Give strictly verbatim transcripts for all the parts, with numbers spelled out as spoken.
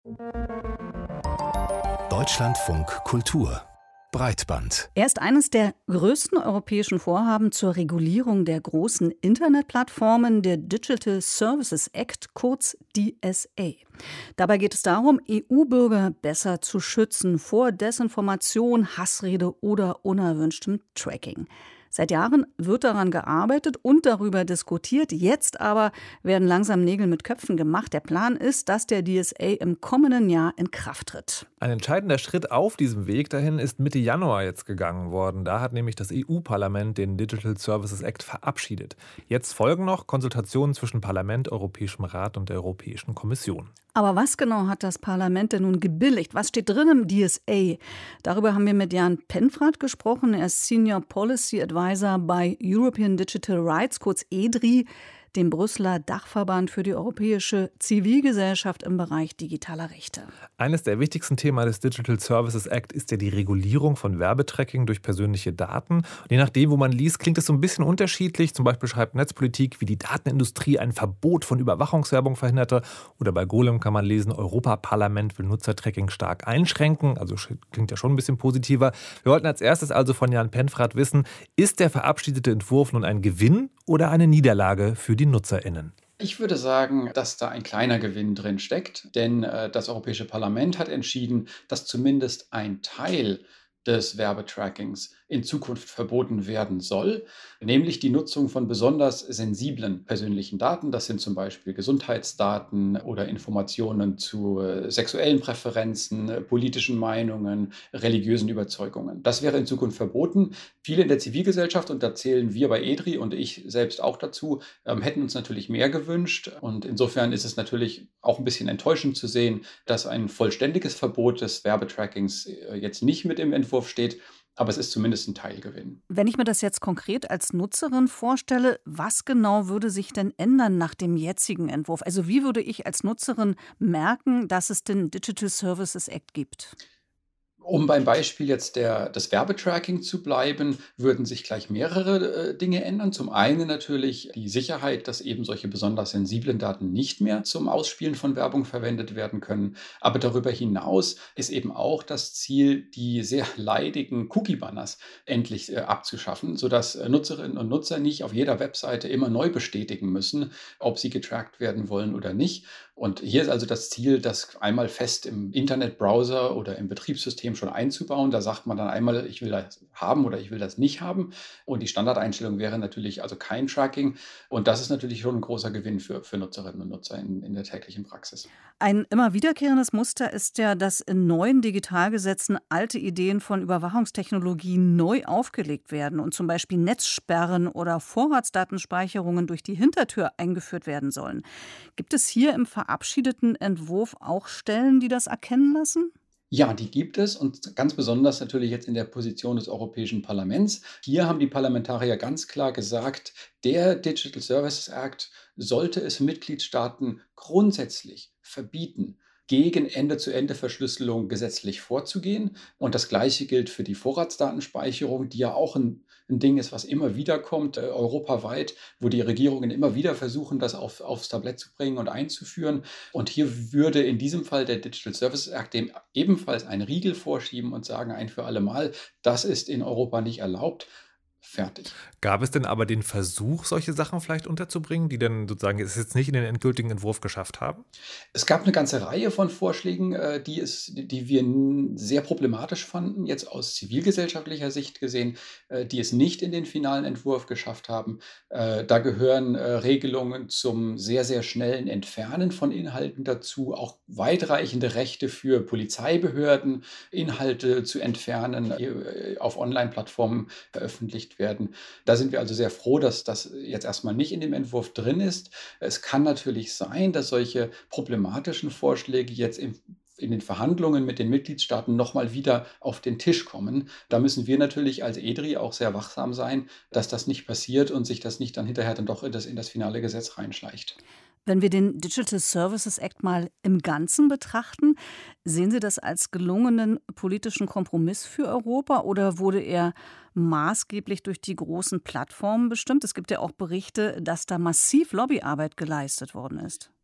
Deutschlandfunk Kultur Breitband. Er ist eines der größten europäischen Vorhaben zur Regulierung der großen Internetplattformen, der Digital Services Act, kurz D S A. Dabei geht es darum, E U-Bürger besser zu schützen vor Desinformation, Hassrede oder unerwünschtem Tracking. Seit Jahren wird daran gearbeitet und darüber diskutiert. Jetzt aber werden langsam Nägel mit Köpfen gemacht. Der Plan ist, dass der D S A im kommenden Jahr in Kraft tritt. Ein entscheidender Schritt auf diesem Weg dahin ist Mitte Januar jetzt gegangen worden. Da hat nämlich das E U-Parlament den Digital Services Act verabschiedet. Jetzt folgen noch Konsultationen zwischen Parlament, Europäischem Rat und der Europäischen Kommission. Aber was genau hat das Parlament denn nun gebilligt? Was steht drin im D S A? Darüber haben wir mit Jan Penfrath gesprochen. Er ist Senior Policy Advisor bei European Digital Rights, kurz E D R I, dem Brüsseler Dachverband für die europäische Zivilgesellschaft im Bereich digitaler Rechte. Eines der wichtigsten Themen des Digital Services Act ist ja die Regulierung von Werbetracking durch persönliche Daten. Und je nachdem, wo man liest, klingt es so ein bisschen unterschiedlich. Zum Beispiel schreibt Netzpolitik, wie die Datenindustrie ein Verbot von Überwachungswerbung verhinderte. Oder bei Golem kann man lesen, Europaparlament will Nutzertracking stark einschränken. Also klingt ja schon ein bisschen positiver. Wir wollten als erstes also von Jan Penfrath wissen, ist der verabschiedete Entwurf nun ein Gewinn oder eine Niederlage für die NutzerInnen? Ich würde sagen, dass da ein kleiner Gewinn drin steckt, denn äh, das Europäische Parlament hat entschieden, dass zumindest ein Teil des Werbetrackings in Zukunft verboten werden soll, nämlich die Nutzung von besonders sensiblen persönlichen Daten. Das sind zum Beispiel Gesundheitsdaten oder Informationen zu äh, sexuellen Präferenzen, äh, politischen Meinungen, religiösen Überzeugungen. Das wäre in Zukunft verboten. Viele in der Zivilgesellschaft, und da zählen wir bei E D R I und ich selbst auch dazu, ähm, hätten uns natürlich mehr gewünscht. Und insofern ist es natürlich auch ein bisschen enttäuschend zu sehen, dass ein vollständiges Verbot des Werbetrackings äh, jetzt nicht mit im Entwurf steht. Aber es ist zumindest ein Teilgewinn. Wenn ich mir das jetzt konkret als Nutzerin vorstelle, was genau würde sich denn ändern nach dem jetzigen Entwurf? Also wie würde ich als Nutzerin merken, dass es den Digital Services Act gibt? Um beim Beispiel jetzt der, des Werbetracking zu bleiben, würden sich gleich mehrere äh, Dinge ändern. Zum einen natürlich die Sicherheit, dass eben solche besonders sensiblen Daten nicht mehr zum Ausspielen von Werbung verwendet werden können. Aber darüber hinaus ist eben auch das Ziel, die sehr leidigen Cookie-Banners endlich äh, abzuschaffen, sodass äh, Nutzerinnen und Nutzer nicht auf jeder Webseite immer neu bestätigen müssen, ob sie getrackt werden wollen oder nicht. Und hier ist also das Ziel, das einmal fest im Internetbrowser oder im Betriebssystem schon einzubauen. Da sagt man dann einmal, ich will das haben oder ich will das nicht haben. Und die Standardeinstellung wäre natürlich also kein Tracking. Und das ist natürlich schon ein großer Gewinn für, für Nutzerinnen und Nutzer in, in der täglichen Praxis. Ein immer wiederkehrendes Muster ist ja, dass in neuen Digitalgesetzen alte Ideen von Überwachungstechnologie neu aufgelegt werden und zum Beispiel Netzsperren oder Vorratsdatenspeicherungen durch die Hintertür eingeführt werden sollen. Gibt es hier im verabschiedeten Entwurf auch Stellen, die das erkennen lassen? Ja, die gibt es und ganz besonders natürlich jetzt in der Position des Europäischen Parlaments. Hier haben die Parlamentarier ganz klar gesagt, der Digital Services Act sollte es Mitgliedstaaten grundsätzlich verbieten, gegen Ende-zu-Ende-Verschlüsselung gesetzlich vorzugehen. Und das Gleiche gilt für die Vorratsdatenspeicherung, die ja auch ein, ein Ding ist, was immer wieder kommt, äh, europaweit, wo die Regierungen immer wieder versuchen, das auf, aufs Tablett zu bringen und einzuführen. Und hier würde in diesem Fall der Digital Services Act dem ebenfalls einen Riegel vorschieben und sagen ein für alle Mal, das ist in Europa nicht erlaubt. Fertig. Gab es denn aber den Versuch, solche Sachen vielleicht unterzubringen, die dann sozusagen es jetzt nicht in den endgültigen Entwurf geschafft haben? Es gab eine ganze Reihe von Vorschlägen, äh, die, es, die wir sehr problematisch fanden, jetzt aus zivilgesellschaftlicher Sicht gesehen, äh, die es nicht in den finalen Entwurf geschafft haben. Äh, da gehören äh, Regelungen zum sehr, sehr schnellen Entfernen von Inhalten dazu, auch weitreichende Rechte für Polizeibehörden, Inhalte zu entfernen, die auf Online-Plattformen veröffentlicht werden. Da sind wir also sehr froh, dass das jetzt erstmal nicht in dem Entwurf drin ist. Es kann natürlich sein, dass solche problematischen Vorschläge jetzt im in den Verhandlungen mit den Mitgliedstaaten nochmal wieder auf den Tisch kommen. Da müssen wir natürlich als E D R I auch sehr wachsam sein, dass das nicht passiert und sich das nicht dann hinterher dann doch in das, in das finale Gesetz reinschleicht. Wenn wir den Digital Services Act mal im Ganzen betrachten, sehen Sie das als gelungenen politischen Kompromiss für Europa oder wurde er maßgeblich durch die großen Plattformen bestimmt? Es gibt ja auch Berichte, dass da massiv Lobbyarbeit geleistet worden ist.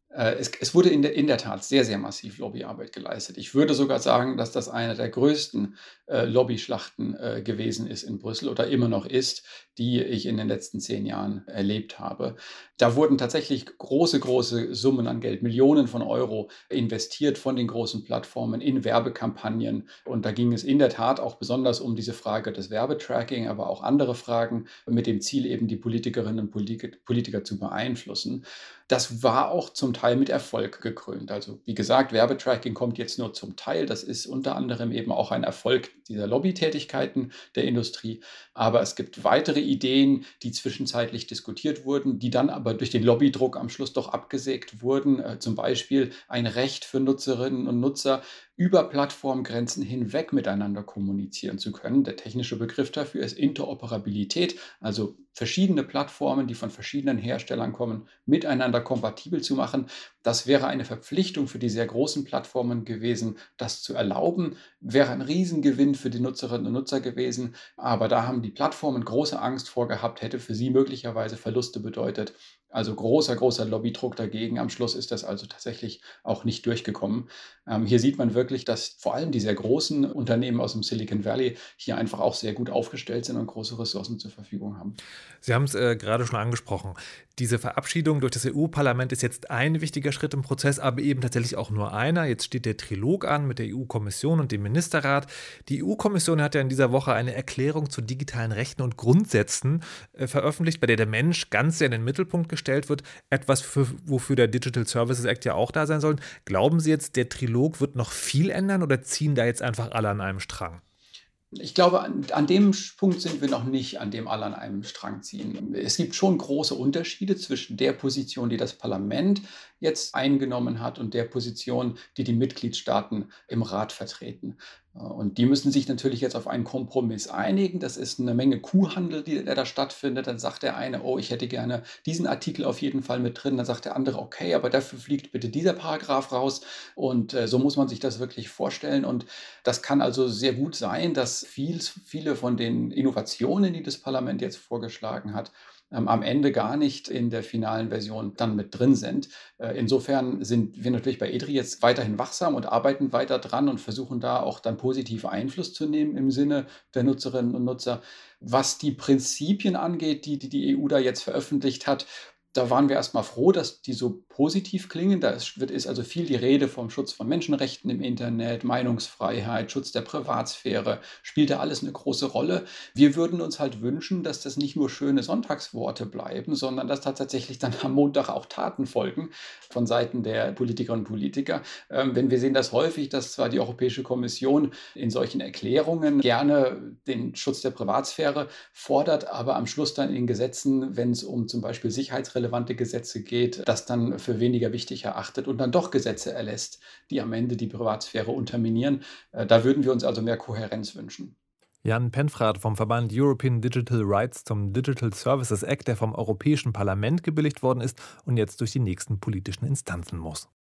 Äh, es es wurde in der in der Tat sehr, sehr massiv Lobbyarbeit geleistet. Ich würde sogar sagen, dass das eine der größten, äh, Lobbyschlachten, äh, gewesen ist in Brüssel oder immer noch ist, die ich in den letzten zehn Jahren erlebt habe. Da wurden tatsächlich große, große Summen an Geld, Millionen von Euro investiert von den großen Plattformen in Werbekampagnen. Und da ging es in der Tat auch besonders um diese Frage des Werbetracking, aber auch andere Fragen mit dem Ziel, eben die Politikerinnen und Politik Politiker zu beeinflussen. Das war auch zum Teil mit Erfolg gekrönt. Also wie gesagt, Werbetracking kommt jetzt nur zum Teil. Das ist unter anderem eben auch ein Erfolg dieser Lobbytätigkeiten der Industrie. Aber es gibt weitere Ideen, die zwischenzeitlich diskutiert wurden, die dann aber durch den Lobbydruck am Schluss doch abgesägt wurden. Äh, zum Beispiel ein Recht für Nutzerinnen und Nutzer, über Plattformgrenzen hinweg miteinander kommunizieren zu können. Der technische Begriff dafür ist Interoperabilität, also verschiedene Plattformen, die von verschiedenen Herstellern kommen, miteinander kompatibel zu machen. Das wäre eine Verpflichtung für die sehr großen Plattformen gewesen, das zu erlauben. Wäre ein Riesengewinn für die Nutzerinnen und Nutzer gewesen. Aber da haben die Plattformen große Angst vor gehabt, hätte für sie möglicherweise Verluste bedeutet. Also großer, großer Lobbydruck dagegen. Am Schluss ist das also tatsächlich auch nicht durchgekommen. Ähm, hier sieht man wirklich, dass vor allem die sehr großen Unternehmen aus dem Silicon Valley hier einfach auch sehr gut aufgestellt sind und große Ressourcen zur Verfügung haben. Sie haben es äh, gerade schon angesprochen. Diese Verabschiedung durch das E U-Parlament ist jetzt ein wichtiger Schritt im Prozess, aber eben tatsächlich auch nur einer. Jetzt steht der Trilog an mit der E U-Kommission und dem Ministerrat. Die E U-Kommission hat ja in dieser Woche eine Erklärung zu digitalen Rechten und Grundsätzen äh, veröffentlicht, bei der der Mensch ganz sehr in den Mittelpunkt gestellt wird. Etwas, für, wofür der Digital Services Act ja auch da sein soll. Glauben Sie jetzt, der Trilog wird noch viel ändern oder ziehen da jetzt einfach alle an einem Strang? Ich glaube, an, an dem Punkt sind wir noch nicht, an dem alle an einem Strang ziehen. Es gibt schon große Unterschiede zwischen der Position, die das Parlament jetzt eingenommen hat und der Position, die die Mitgliedstaaten im Rat vertreten. Und die müssen sich natürlich jetzt auf einen Kompromiss einigen. Das ist eine Menge Kuhhandel, die, der da stattfindet. Dann sagt der eine, oh, ich hätte gerne diesen Artikel auf jeden Fall mit drin. Dann sagt der andere, okay, aber dafür fliegt bitte dieser Paragraph raus. Und äh, so muss man sich das wirklich vorstellen. Und das kann also sehr gut sein, dass viel, viele von den Innovationen, die das Parlament jetzt vorgeschlagen hat, ähm, am Ende gar nicht in der finalen Version dann mit drin sind. Äh, insofern sind wir natürlich bei EDRI jetzt weiterhin wachsam und arbeiten weiter dran und versuchen da auch dann positiv Einfluss zu nehmen im Sinne der Nutzerinnen und Nutzer. Was die Prinzipien angeht, die die, die E U da jetzt veröffentlicht hat, da waren wir erstmal froh, dass die so positiv klingen. Da ist, wird, ist also viel die Rede vom Schutz von Menschenrechten im Internet, Meinungsfreiheit, Schutz der Privatsphäre, spielt da alles eine große Rolle. Wir würden uns halt wünschen, dass das nicht nur schöne Sonntagsworte bleiben, sondern dass da tatsächlich dann am Montag auch Taten folgen von Seiten der Politikerinnen und Politiker. Ähm, wenn wir sehen das häufig, dass zwar die Europäische Kommission in solchen Erklärungen gerne den Schutz der Privatsphäre fordert, aber am Schluss dann in den Gesetzen, wenn es um zum Beispiel Sicherheitsrelevante Gesetze geht, das dann für weniger wichtig erachtet und dann doch Gesetze erlässt, die am Ende die Privatsphäre unterminieren. Äh, Da würden wir uns also mehr Kohärenz wünschen. Jan Penfrath vom Verband European Digital Rights zum Digital Services Act, der vom Europäischen Parlament gebilligt worden ist und jetzt durch die nächsten politischen Instanzen muss.